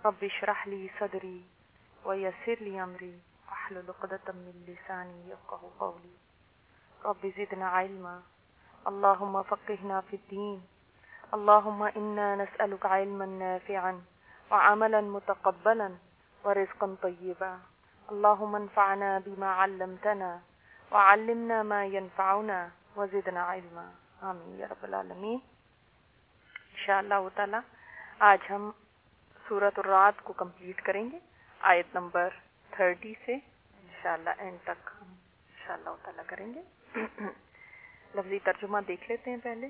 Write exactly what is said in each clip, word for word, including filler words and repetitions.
رب اشرح لي صدري ويسر لي أمري واحلل عقدة من لساني يفقهوا قولي رب زدنا علما اللهم فقهنا في الدين اللهم إنا نسألك علما نافعا وعملا متقبلا ورزقا طيبا اللهم انفعنا بما علمتنا وعلمنا ما ينفعنا وزدنا علما آمین یا رب العالمین۔ انشاءاللہ تعالی آج ہم سورۃ الرعد کو کمپلیٹ کریں گے آیت نمبر تیس سے انشاءاللہ اینڈ تک ہم انشاءاللہ تعالی کریں گے۔ لفظی ترجمہ دیکھ لیتے ہیں پہلے۔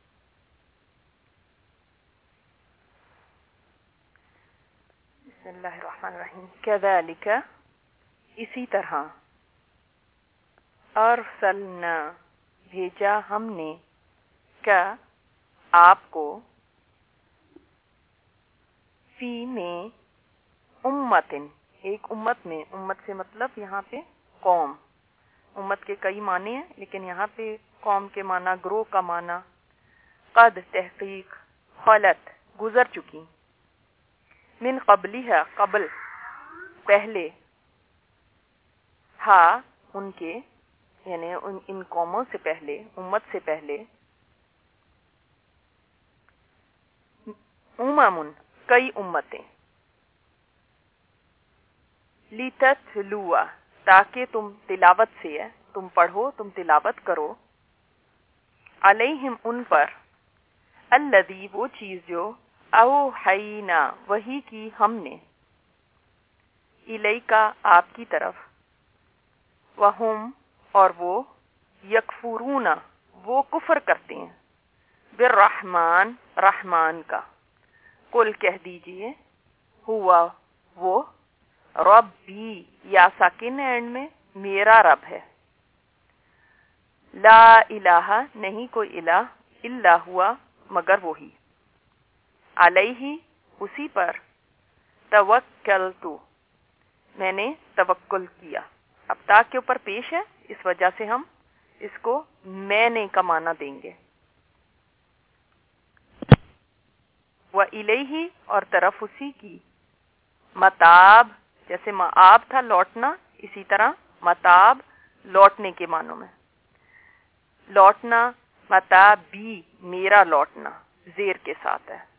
بسم اللہ الرحمن الرحیم۔ کذالک اسی طرح، ارسلنا بھیجا ہم نے، کا آپ کو، فی میں، امتن ایک امت میں، امت سے مطلب یہاں پہ قوم، امت کے کئی معنی ہیں لیکن یہاں پہ قوم کے معنی، گروہ کا معنی، قد تحقیق، خلت گزر چکی، من قبلها قبل پہلے، ہا ان کے یعنی ان, ان قوموں سے پہلے، امت سے پہلے، امم کئی امتیں، لتتلوا تاکہ تم تلاوت سے ہے، تم پڑھو، تم تلاوت کرو، علیہم ان پر، الذی وہ چیز جو، اوحینا وحی کی ہم نے، الیکا آپ کی طرف، وہم اور وہ، یکفرون وہ کفر کرتے ہیں، بالرحمن رحمان کا، قل کہہ دیجئے، ہوا وہ، ربی یا ساکن اینڈ میں، میرا رب ہے، لا الہ نہیں کوئی الہ، الا ہوا مگر وہی، علیہ اسی پر، توکلتو میں نے توکل کیا۔ اب تا کے اوپر پیش ہے، اس وجہ سے ہم اس کو میں نے کا معنی دیں گے۔ وَإِلَيْهِ اور طرف اسی کی، متاب جیسے مآب تھا لوٹنا، اسی طرح متاب لوٹنے کے معنوں میں، لوٹنا، متابی میرا لوٹنا زیر کے ساتھ ہے۔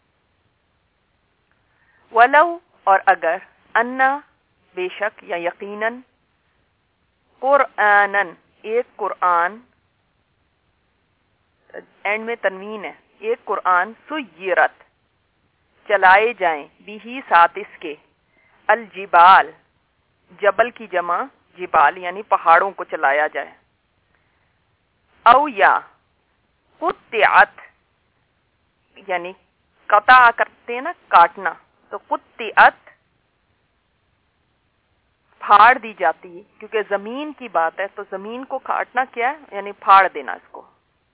وَلَوْ اور اگر، انا بے شک یا یقیناً، قرآنن ایک قرآن، اینڈ میں تنوین ہے، ایک قرآن، سیرت چلائے جائیں، بھی ساتھ اس کے، الجبال جبل کی جمع جبال یعنی پہاڑوں کو چلایا جائے، او یا قطعت یعنی قطع کرتے ہیں نا کاٹنا، تو قطعت پھاڑ دی جاتی ہے، کیونکہ زمین کی بات ہے تو زمین کو کاٹنا کیا ہے، یعنی پھاڑ دینا اس کو،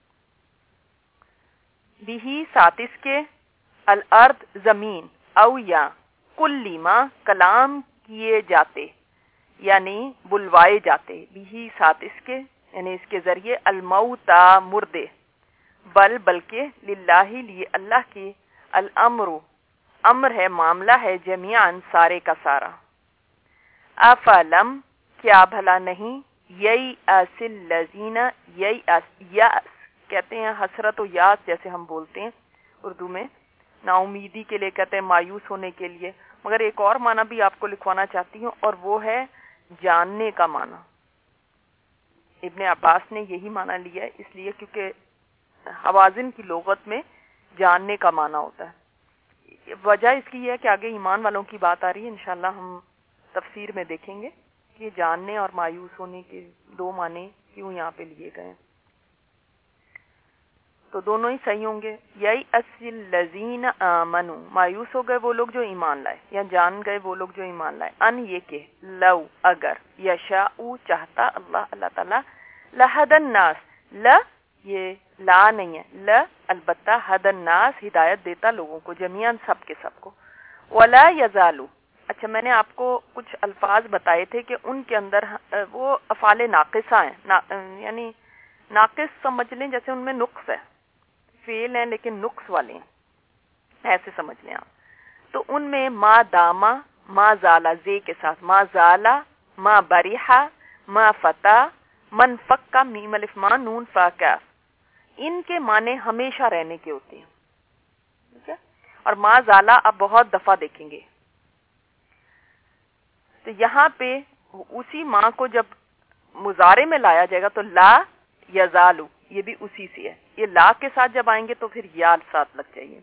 بھی ساتھ اس کے، الارض زمین، او یا کلیما کلام کیے جاتے یعنی بلوائے جاتے، بھی ساتھ اس کے یعنی اس کے ذریعے، الموتا مردے، بل بلکہ، للہ لیے اللہ کی، الامر امر ہے، معاملہ ہے، جمیعاً سارے کا سارا، افلم کیا بھلا نہیں، ییأس الذین، ییأس یأس کہتے ہیں حسرت و یاس جیسے ہم بولتے ہیں اردو میں، نا امیدی کے لیے کہتے ہیں، مایوس ہونے کے لیے، مگر ایک اور معنی بھی آپ کو لکھوانا چاہتی ہوں اور وہ ہے جاننے کا معنی۔ ابن عباس نے یہی معنی لیا ہے، اس لیے کیونکہ حوازن کی لغت میں جاننے کا معنی ہوتا ہے۔ وجہ اس کی ہے کہ آگے ایمان والوں کی بات آ رہی ہے، انشاءاللہ ہم تفسیر میں دیکھیں گے کہ جاننے اور مایوس ہونے کے دو معنی کیوں یہاں پہ لیے گئے، تو دونوں ہی صحیح ہوں گے۔ ییأس الذین آمنوا مایوس ہو گئے وہ لوگ جو ایمان لائے، یا جان گئے وہ لوگ جو ایمان لائے، ان یہ کہ، لو اگر، یشاء چاہتا اللہ اللہ تعالی، لہد الناس، ل یہ لا نہیں ہے، ل البتہ، ہد الناس ہدایت دیتا لوگوں کو، جمیعاً سب کے سب کو، ولا یزالو اچھا میں نے آپ کو کچھ الفاظ بتائے تھے کہ ان کے اندر وہ افعال ناقصہ ہیں، نا یعنی ناقص سمجھ لیں جیسے ان میں نقص ہے، فعل ہیں لیکن نقص والے ہیں، ایسے سمجھ لیں آپ۔ تو ان میں ما داما، ما زالا زے کے ساتھ، ما زالا، ما بریحا، ما فتا، من فکا، میم الف ما نون فا کاف، ان کے معنی ہمیشہ رہنے کے ہوتے ہیں. ٹھیک ہے. اور ما زالا آپ بہت دفعہ دیکھیں گے. تو یہاں پہ اسی ماں کو جب مضارع میں لایا جائے گا تو لا یزالو، یہ بھی اسی سے ہے. یہ لا کے ساتھ جب آئیں گے تو پھر یا ساتھ لگ جائیے،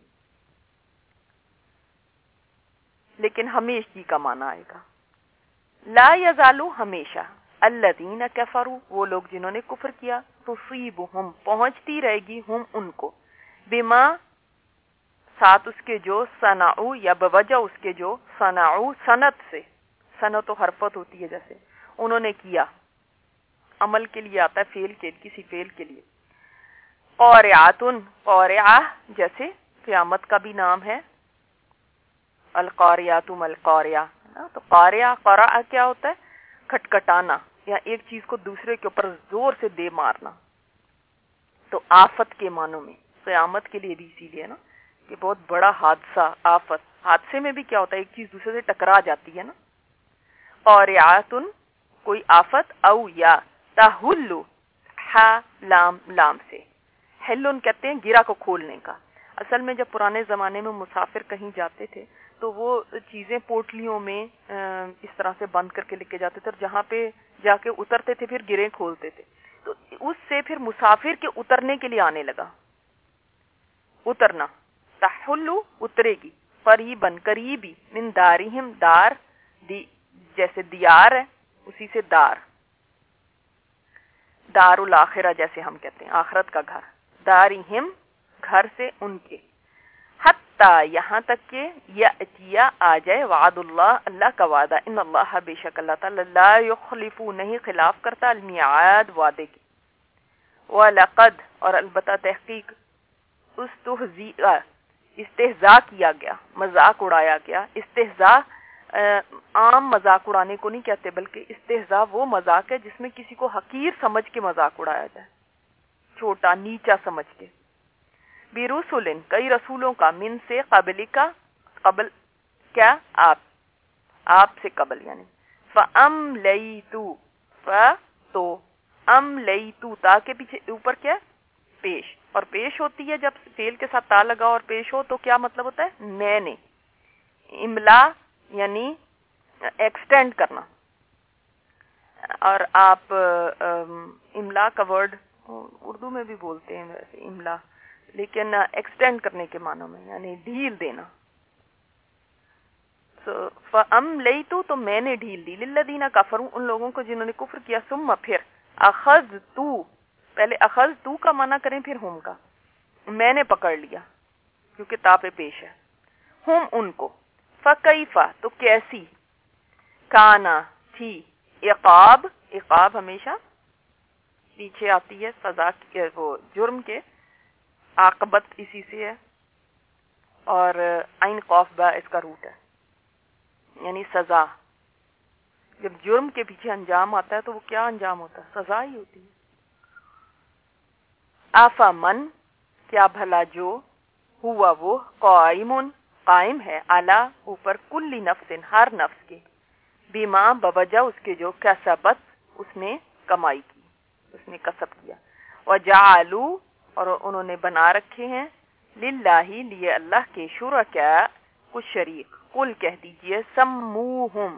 لیکن ہمیشگی کا معنی آئے گا. لا یزالو ہمیشہ، الذین کفروا وہ لوگ جنہوں نے کفر کیا، تصیبہم پہنچتی رہے گی، ہم ان کو، بما ساتھ اس کے جو، صنعوا یا بوجہ اس کے جو، صنعوا صنعت سے، صنعت و حرفت ہوتی ہے جیسے انہوں نے کیا، عمل کے لیے آتا ہے، فعل کے کسی فعل کے لیے. قارعاتن قارعہ جیسے قیامت کا بھی نام ہے، القاریات ملقاریہ. تو قاریہ قرأ کیا ہوتا ہے؟ کھٹکھٹانا یا ایک چیز کو دوسرے کے اوپر زور سے دے مارنا. تو آفت کے معنوں میں قیامت کے لیے بھی اسی لیے نا کہ بہت بڑا حادثہ، آفت. حادثے میں بھی کیا ہوتا ہے؟ ایک چیز دوسرے سے ٹکرا جاتی ہے نا. قارعاتن کوئی آفت، او یا تحلو ہا لام لام سے، حلن کہتے ہیں گرا کو کھولنے کا. اصل میں جب پرانے زمانے میں مسافر کہیں جاتے تھے تو وہ چیزیں پوٹلیوں میں اس طرح سے بند کر کے لے کے جاتے تھے، اور جہاں پہ جا کے اترتے تھے پھر گریں کھولتے تھے. تو اس سے پھر مسافر کے اترنے کے لیے آنے لگا اترنا. تحلو اترے گی، قریباً قریبی، من دارہم دار دی جیسے دیار ہے اسی سے دار، دار الاخرہ جیسے ہم کہتے ہیں آخرت کا گھر، دارہم گھر سے ان کے، حتی یہاں تک کہ یاتیا آ جائے وعد اللہ اللہ کا وعدہ، ان اللہ بے شک اللہ تعالی لا یخلف نہیں خلاف کرتا المیعاد وعدے کی. وَلَقَدْ اور البتہ تحقیق استہزیٰ استہزاء کیا گیا، مذاق اڑایا گیا. استہزاء عام مذاق اڑانے کو نہیں کہتے، بلکہ استہزاء وہ مذاق ہے جس میں کسی کو حقیر سمجھ کے مذاق اڑایا جائے، چھوٹا نیچا سمجھ کے. برسول کئی رسولوں کا، من سے قبل کا قبل کیا آپ آپ سے قبل یعنی، فَأَمْلَيْتُ ف تو أَمْلَيْتُ تا کے پیچھے اوپر کیا پیش، اور پیش ہوتی ہے جب فعل کے ساتھ تا لگا اور پیش ہو تو کیا مطلب ہوتا ہے؟ میں نے. املا یعنی ایکسٹینڈ کرنا، اور آپ املا کا ورڈ اردو میں بھی بولتے ہیں ویسے املا، لیکن ایکسٹینڈ کرنے کے معنوں میں یعنی ڈھیل دینا. فَأَمْلَيْتُ تو میں نے ڈھیل دی، لِلَّذِينَ كَفَرُوا ان لوگوں کو جنہوں نے کفر کیا، ثم پھر اخذتو پہلے اخذتو کا معنی کریں پھر ہم کا، میں نے پکڑ لیا کیونکہ تا پہ پیش ہے، ہم ان کو. فَكَيْفَ تو کیسی، کانا تھی، عقاب عقاب ہمیشہ پیچھے آتی ہے سزا کے، وہ جرم کے، عاقبت اسی سے ہے، اور عین قاف با اس کا روٹ ہے یعنی سزا. جب جرم کے پیچھے انجام آتا ہے تو وہ کیا انجام ہوتا ہے؟ سزا ہی ہوتی ہے. آفا من کیا بھلا جو، ہوا وہ، قائم قائم ہے، اعلی اوپر، کل نفس ہر نفس کے، بیما بوجہ اس کے جو، کسبت اس نے کمائی کی، اس نے کسب کیا. وجعلوا اور انہوں نے بنا رکھے ہیں، للہ لیے اللہ کے، شرکاء کچھ شریک. قل کہہ دیجئے، سموہم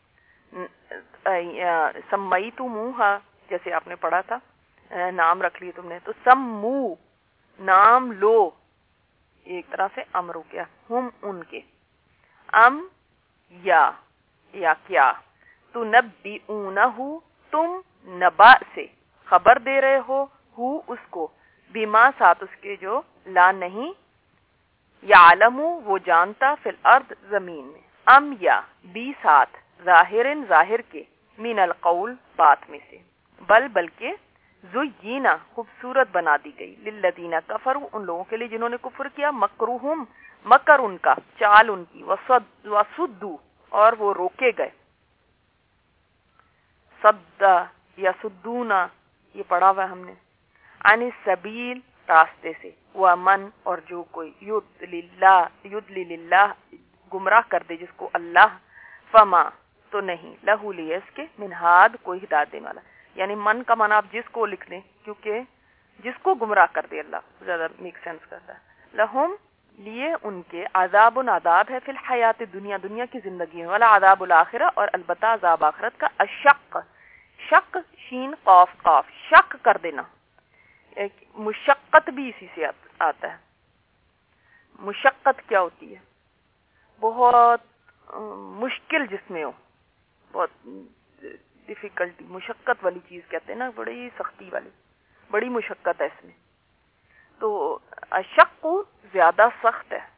سمیتموہا جیسے آپ نے پڑھا تھا، نام رکھ لیے تم نے، تو سمو نام لو، ایک طرح سے امر ہو گیا، ہم ان کے، ام یا یا کیا، تو نبئونہ تم نبا سے خبر دے رہے ہو، ہو اس کو، بیما ساتھ اس کے جو، لا نہیں، یعلم وہ جانتا، فی الارض زمین میں، ام یا بی ساتھ، ظاہر ظاہر کے، من القول بات میں سے، بل بلکہ زینا خوبصورت بنا دی گئی، للذین کفروا ان لوگوں کے لیے جنہوں نے کفر کیا، مکرہم مکر ان کا، چال ان کی، وصد وصدو اور وہ روکے گئے، صد یا سدونا یہ پڑھا ہوا ہم نے، عن السبیل راستے سے، ومن اور جو کوئی، یضلل اللہ یضلل اللہ گمراہ کر دے جس کو اللہ، فما تو نہیں، لہو لیے اس کے، من ہاد کوئی ہدایت دینے والا. یعنی من کا معنی آپ جس کو لکھ لیں، کیونکہ جس کو گمراہ کر دے اللہ زیادہ میک سینس کرتا ہے. لہم لیے ان کے عذاب عذاب ہے فی الحیات دنیا، دنیا کی زندگی میں، والا عذاب الاخرہ اور البتہ عذاب آخرت کا. اشق، شق شین قاف قاف، شک کر دینا. ایک مشقت بھی اسی سے آتا ہے. مشقت کیا ہوتی ہے؟ بہت مشکل جس میں ہو، بہت ڈیفیکلٹی، مشقت والی چیز کہتے ہیں نا، بڑی سختی والی، بڑی مشقت ہے اس میں. تو اشق زیادہ سخت ہے.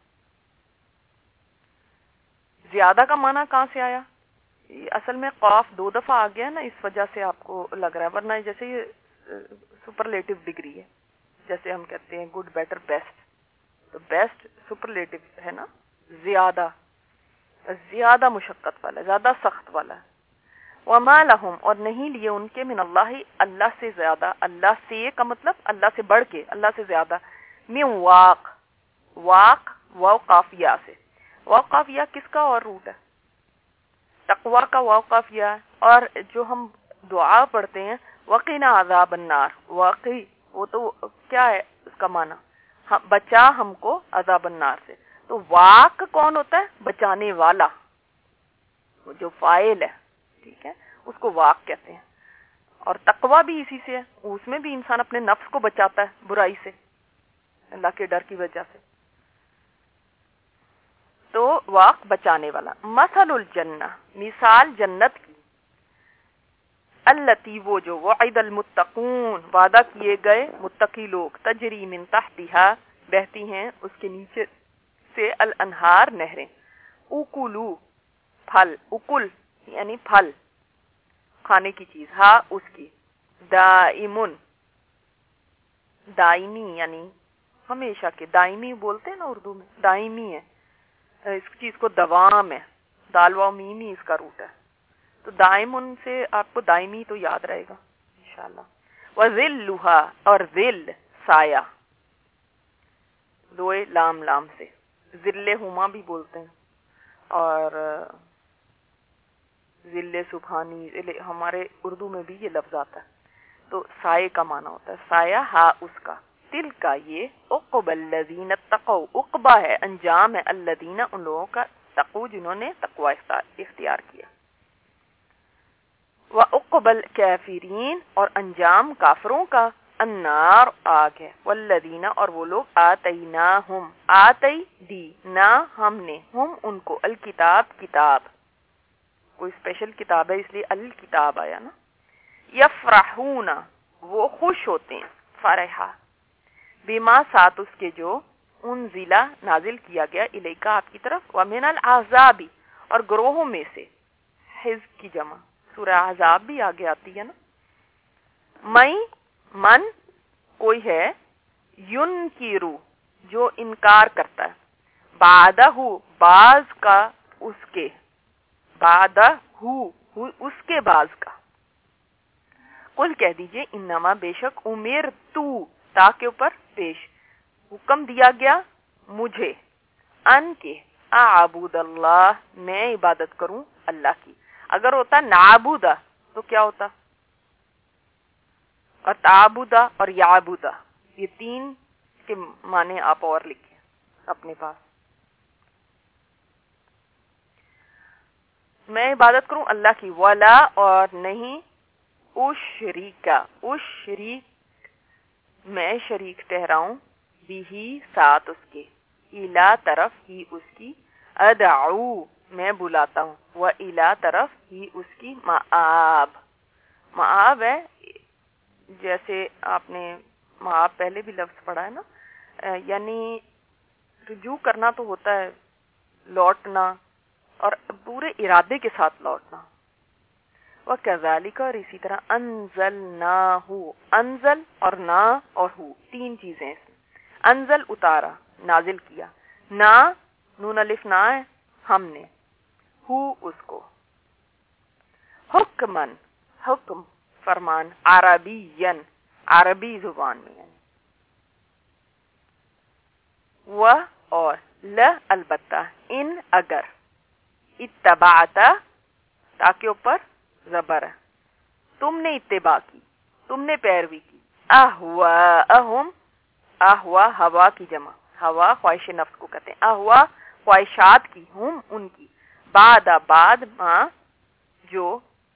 زیادہ کا معنی کہاں سے آیا؟ اصل میں قاف دو دفعہ آ گیا نا، اس وجہ سے آپ کو لگ رہا ہے، ورنہ جیسے یہ سپرلیٹو ڈگری ہے، جیسے ہم کہتے ہیں گڈ بیٹر بیسٹ، تو بیسٹ سپرلیٹو ہے نا، زیادہ زیادہ مشقت والا، زیادہ سخت والا. وما لہم اور نہیں لیے ان کے، من اللہ اللہ سے زیادہ، اللہ سے کا مطلب اللہ سے بڑھ کے، اللہ سے زیادہ، من واق، واق واو قافیہ سے. واو قافیہ کس کا اور روٹ ہے؟ تقوی کا واو قافیہ. اور جو ہم دعا پڑھتے ہیں وقنا عذاب النار، واقعی وہ تو کیا ہے اس کا معنی؟ بچا ہم کو عذاب النار سے. تو واق کون ہوتا ہے؟ بچانے والا، وہ جو فاعل ہے، ٹھیک ہے، اس کو واق کہتے ہیں. اور تقوی بھی اسی سے ہے، اس میں بھی انسان اپنے نفس کو بچاتا ہے برائی سے اللہ کے ڈر کی وجہ سے. تو واق بچانے والا. مثل الجنہ مثال جنت کی، التی وہ جو، وعد المتقون وعدہ کیے گئے متقی لوگ، تجری من تحتہا بہتی ہیں اس کے نیچے سے، الانہار نہریں، اکلو پھل، اکل یعنی پھل کھانے کی چیز، ہا اس کی، دائمن دائمی یعنی ہمیشہ کے، دائمی بولتے ہیں نا اردو میں، دائمی ہے اس چیز کو، دوام ہے، دال واو میمی اس کا روٹ ہے. تو دائمن سے آپ کو دائمی تو یاد رہے گا انشاءاللہ. وَذِلُّهَا اور ذل سایہ، دوئے لام لام سے، ذل ہما بھی بولتے ہیں، اور ذل سبحانی، ہمارے اردو میں بھی یہ لفظ آتا ہے. تو سائے کا معنی ہوتا ہے سایہ، ہا اس کا، تل کا یہ، عقب الذین اتقوا، عقبہ ہے انجام ہے، الذین ان لوگوں کا، تقوا جنہوں نے تقوی اختیار کیا. وعقب الکافرین اور انجام کافروں کا، النار آگ ہے، والذین اور وہ لوگ، آتیناہم آتی دی نا ہم نے، ہم ان کو، الکتاب کتاب، کوئی اسپیشل کتاب ہے اس لیے الکتاب آیا نا. یفرحون وہ خوش ہوتے ہیں، فرحہ بما ساتھ اس کے جو، انزلہ نازل کیا گیا، الیکا آپ کی طرف، ومن الاحزاب اور گروہوں میں سے، حزب کی جمع، سورہ احزاب بھی آگے آتی ہے نا. میں من کوئی ہے، ینکرو جو انکار کرتا ہے، بعدہ بعض کا اس کے، بعدہ اس کے بعض کا. قل کہہ دیجئے، انما بے شک، امیر تو تا کے اوپر پیش، حکم دیا گیا مجھے، ان کے، اعبد اللہ میں عبادت کروں اللہ کی. اگر ہوتا نعبودہ تو کیا ہوتا؟ اور تعبودہ اور یعبودہ، یہ تین کے معنی آپ اور لکھیں اپنے پاس. میں عبادت کروں اللہ کی، ولا اور نہیں، اشریکا اشریک میں شریک ٹھہراؤں، بھی ساتھ اس کے، الا طرف ہی اس کی، ادعو میں بلاتا ہوں، و الا طرف ہی اس کی، مآب مآب ہے، جیسے آپ نے مآب پہلے بھی لفظ پڑھا ہے نا، یعنی رجوع کرنا تو ہوتا ہے، لوٹنا، اور پورے ارادے کے ساتھ لوٹنا. وَكَذَلِكَ اور اسی طرح، انزلناہ انزل اور نا اور ہو تین چیزیں اس میں. انزل اتارا، نازل کیا، نا نون الف نا ہے ہم نے، ہو اس کو، حکمن حکم فرمان، عربین عربی زبان میں، یعنی وہ اور ل البتہ، ان اگر، اتبعتا تا کے اوپر زبر ہے، تم نے اتباع کی، تم نے پیروی کی، اہواءہم، اہوا ہوا کی جمع، ہوا خواہش نفس کو کہتے ہیں، اہوا خواہشات کی، ہم ان کی، بعد بعد ما جو،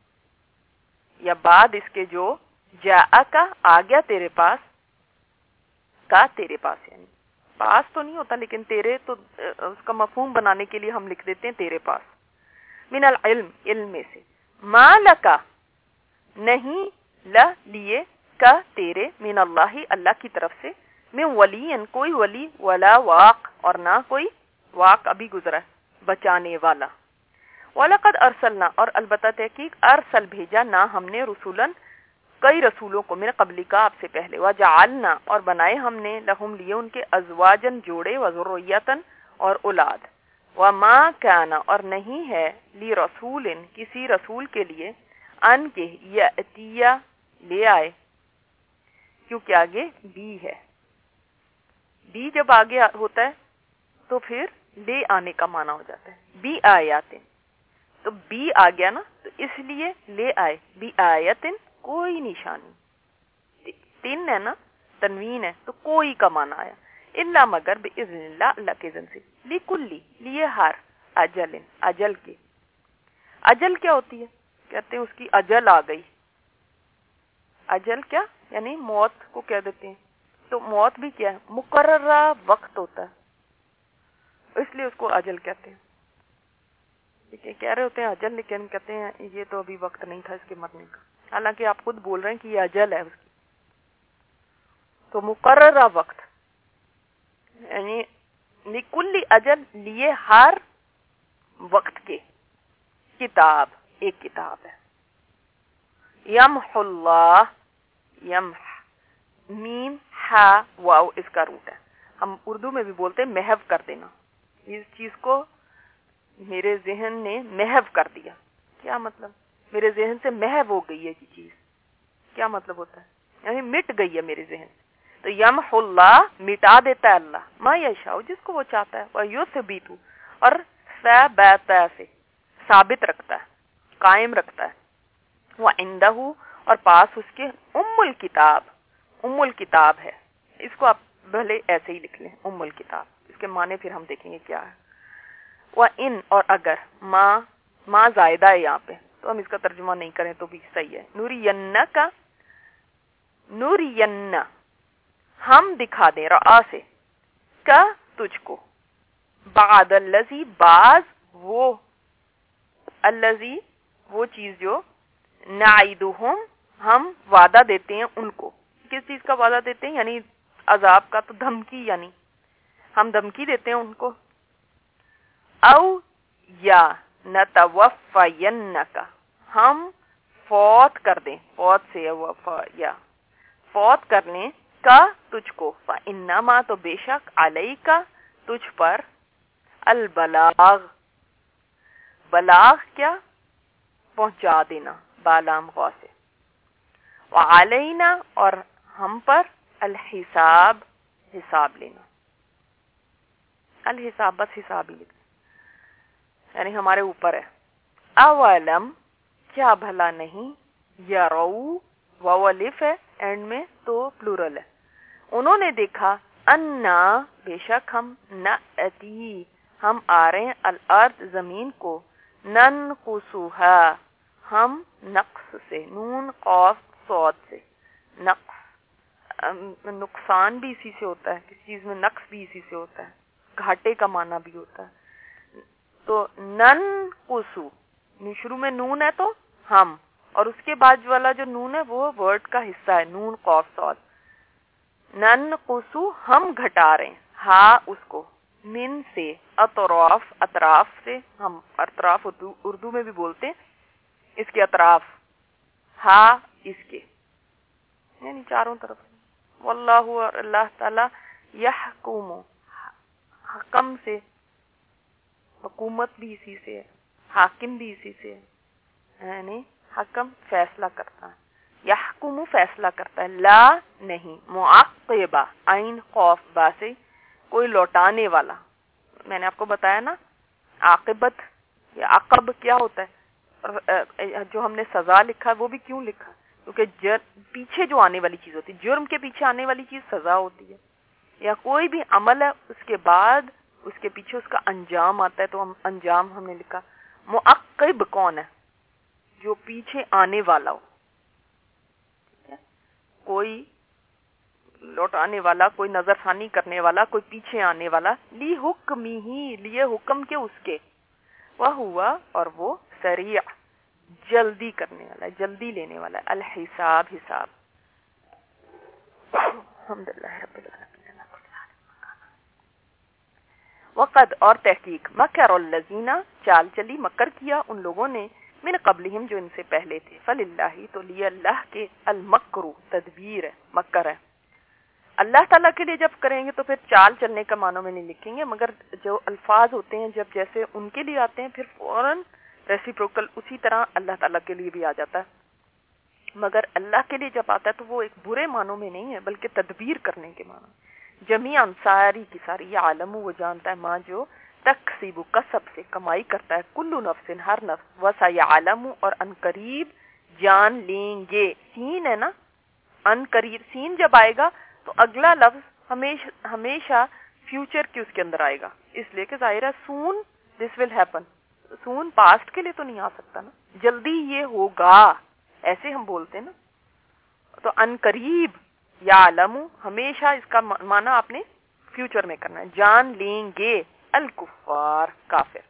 یا بعد اس کے جو، جاءکا آ گیا تیرے پاس، کا تیرے پاس، یعنی پاس تو نہیں ہوتا لیکن تیرے تو اس کا مفہوم بنانے کے لیے ہم لکھ دیتے ہیں تیرے پاس، من العلم، علم میں سے، ما لکا نہیں، ل لیے، کا تیرے، من اللہ اللہ کی طرف سے، من ولی کوئی ولی، ولا واق اور نہ کوئی واق ابھی گزرا ہے بچانے والا، وَلَقَدْ أَرْسَلْنَا اور البتہ تحقیق ارسل بھیجا نہ ہم نے رسولن کئی رسولوں کو، من قبل کا آپ سے پہلے، وَجَعَلْنَا اور بنائے ہم نے، لہم لیے ان کے، ازواجن جوڑے، وذریتن اور اولاد، وَمَا كَانَ اور نہیں ہے، لی رسول کسی رسول کے لیے، ان کے یأتیہ لے آئے، کیونکہ آگے بی ہے، بی جب آگے ہوتا ہے تو پھر لے آنے کا معنی ہو جاتا ہے، بی آیاتن، تو بی آ گیا نا تو اس لیے لے آئے، بی آیتن کوئی نشانی، تین ہے نا تنوین ہے تو کوئی کا معنی آیا، الا مگر باذن اللہ اللہ کے اذن سے، لکلی لیے ہر، اجل اجل کے، اجل کیا ہوتی ہے؟ کہتے ہیں اس کی اجل آ گئی، اجل کیا یعنی موت کو کہہ دیتے ہیں، تو موت بھی کیا ہے؟ مقررہ وقت ہوتا ہے، اس لیے اس کو اجل کہتے ہیں، کہہ رہے ہوتے ہیں اجل لیکن کہتے ہیں یہ تو ابھی وقت نہیں تھا اس کے مرنے کا، حالانکہ آپ خود بول رہے ہیں کہ یہ اجل ہے اس کی، تو مقررہ وقت یعنی لکل اجل لیے ہر وقت کے، کتاب ایک کتاب ہے، یمح اللہ، یمح میم ہا واو اس کا روٹ ہے، ہم اردو میں بھی بولتے ہیں محو کر دینا، اس چیز کو میرے ذہن نے محو کر دیا، کیا مطلب؟ میرے ذہن سے محو ہو گئی ہے یہ چیز، کیا مطلب ہوتا ہے؟ یعنی مٹ گئی ہے میرے ذہن سے، تو یمح اللہ مٹا دیتا ہے اللہ، ما یشاء جس کو وہ چاہتا ہے، ویثبت اور ثابت سے ثابت رکھتا ہے، قائم رکھتا ہے، وعندہ اور پاس اس کے ام الکتاب، ام الکتاب ہے، اس کو آپ بھلے ایسے ہی لکھ لیں ام الکتاب، اس کے معنی پھر ہم دیکھیں گے کیا ہے، وَإِن اور اگر، ما ما زائدہ ہے یہاں پہ تو ہم اس کا ترجمہ نہیں کریں تو بھی صحیح ہے، نُرِيَنَّكَ نُرِيَنَّ ہم دکھا دیں، رآ سے، کا تجھ کو، بعد الذی بعض وہ، الذی وہ چیز جو، نعیدہم ہم وعدہ دیتے ہیں ان کو، کس چیز کا وعدہ دیتے ہیں؟ یعنی عذاب کا، تو دھمکی، یعنی ہم دھمکی دیتے ہیں ان کو، او یا نتوفینک ہم فوت کر دیں، فوت سے وفا یا فوت کرنے کا تجھ کو، فانما تو بے شک علیک تجھ پر، البلاغ بلاغ کیا پہنچا دینا، بالام غو سے، وعلینا اور ہم پر، الحساب حساب لینا، الحساب بس حساب ہی لکھنا یعنی ہمارے اوپر ہے، اولم کیا بھلا نہیں، یرو وولف ہے اینڈ میں تو پلورل ہے، انہوں نے دیکھا، انا بے شک ہم، نأتی ہم آ رہے ہیں، الارض زمین کو، ننقصها ہم نقص سے، نون قاف صاد سے، نقص نقصان بھی اسی سے ہوتا ہے، کسی چیز میں نقص بھی اسی سے ہوتا ہے، گھاٹے کا معنی بھی ہوتا ہے، تو ننقصو شروع میں نون ہے تو ہم، اور اس کے بعد والا جو نون ہے وہ ورڈ کا حصہ ہے، نون قاف صاد، ننقصو ہم گھٹا رہے ہیں، ہا اس کو، من سے، اطراف اطراف سے، ہم اطراف اردو, اردو میں بھی بولتے ہیں اس کے اطراف، ہا اس کے یعنی چاروں طرف، واللہ اللہ تعالی یحکم حکم سے، حکومت بھی اسی سے ہے، حاکم بھی اسی سے ہے، یعنی حکم فیصلہ کرتا ہے، یحکم فیصلہ کرتا ہے، لا نہیں، معقبہ عین خوف با سے کوئی لوٹانے والا، میں نے آپ کو بتایا نا عاقبت یا عقب کیا ہوتا ہے، جو ہم نے سزا لکھا وہ بھی کیوں لکھا، کیونکہ پیچھے جو آنے والی چیز ہوتی ہے، جرم کے پیچھے آنے والی چیز سزا ہوتی ہے، یا کوئی بھی عمل ہے اس کے بعد اس کے پیچھے اس کا انجام آتا ہے، تو ہم انجام ہم نے لکھا۔ معقب کون ہے؟ جو پیچھے آنے والا ہو، کوئی لوٹانے والا، کوئی نظر ثانی کرنے والا، کوئی پیچھے آنے والا، لی حکمی ہی، لیے حکم کے اس کے، وہ ہوا اور وہ سریع جلدی کرنے والا ہے، جلدی لینے والا ہے، الحساب حساب۔ الحمدللہ رب العالمین۔ وقد اور تحقیق، مکر الذین چال چلی، مکر کیا ان لوگوں نے، من قبلہم جو ان سے پہلے تھے، فللہ تو لیے اللہ کے، المکر تدبیر ہے، مکر ہے۔ اللہ تعالیٰ کے لیے جب کریں گے تو پھر چال چلنے کا معنی میں نہیں لکھیں گے، مگر جو الفاظ ہوتے ہیں جب جیسے ان کے لیے آتے ہیں پھر فوراً ریسیپروکل اسی طرح اللہ تعالیٰ کے لیے بھی آ جاتا ہے، مگر اللہ کے لیے جب آتا ہے تو وہ ایک برے معنوں میں نہیں ہے بلکہ تدبیر کرنے کے معنی۔ جمیعاً ساری کی ساری، یہ عالم وہ جانتا ہے، ماں جو تکسیب کسب سے کمائی کرتا ہے، کلو نفس ہر نفس، وسیعلم اور ان قریب جان لیں گے، سین ہے نا، ان قریب سین جب آئے گا تو اگلا لفظ ہمیشہ ہمیشہ فیوچر کی اس کے اندر آئے گا، اس لیے کہ ظاہر ہے سون دس ول ہیپن، سون پاسٹ کے لیے تو نہیں آ سکتا نا، جلدی یہ ہوگا ایسے ہم بولتے ہیں نا، تو ان قریب یا علم ہمیشہ اس کا معنی آپ نے فیوچر میں کرنا ہے، جان لیں گے الکفار کافر،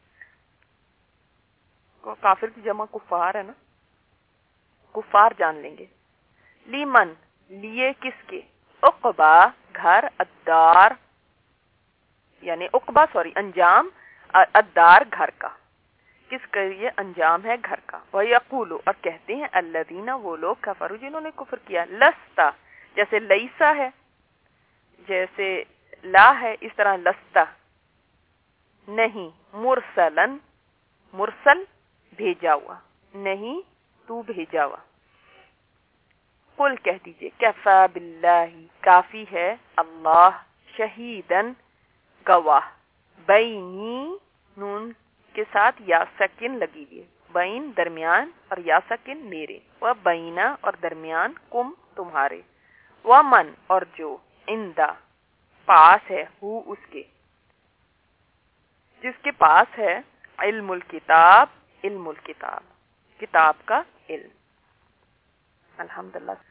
کافر کی جمع کفار ہے نا، کفار جان لیں گے، لیمن لیے کس کے، عقبا گھر، الدار یعنی عقبہ سوری انجام، الدار گھر کا، کس کا یہ انجام ہے گھر کا، وَيَقُولُ اور کہتے ہیں الذین وہ لوگ کفروا جنہوں نے کفر کیا، لستا جیسے لیسا ہے، جیسے لا ہے، اس طرح لستا نہیں، مرسلن مرسل بھیجا ہوا، نہیں تو بھیجا ہوا، قل کہہ دیجئے کفا باللہ کافی ہے اللہ، شہیدن گواہ، بینی نون کے ساتھ یا سکن لگی ہوئی ہے، بین درمیان اور یا سکن میرے، و بینا اور درمیان، کم تمہارے، و من اور جو، اندہ پاس ہے، ہو اس کے جس کے پاس ہے، علم الکتاب علم الکتاب کتاب کا علم۔ الحمدللہ۔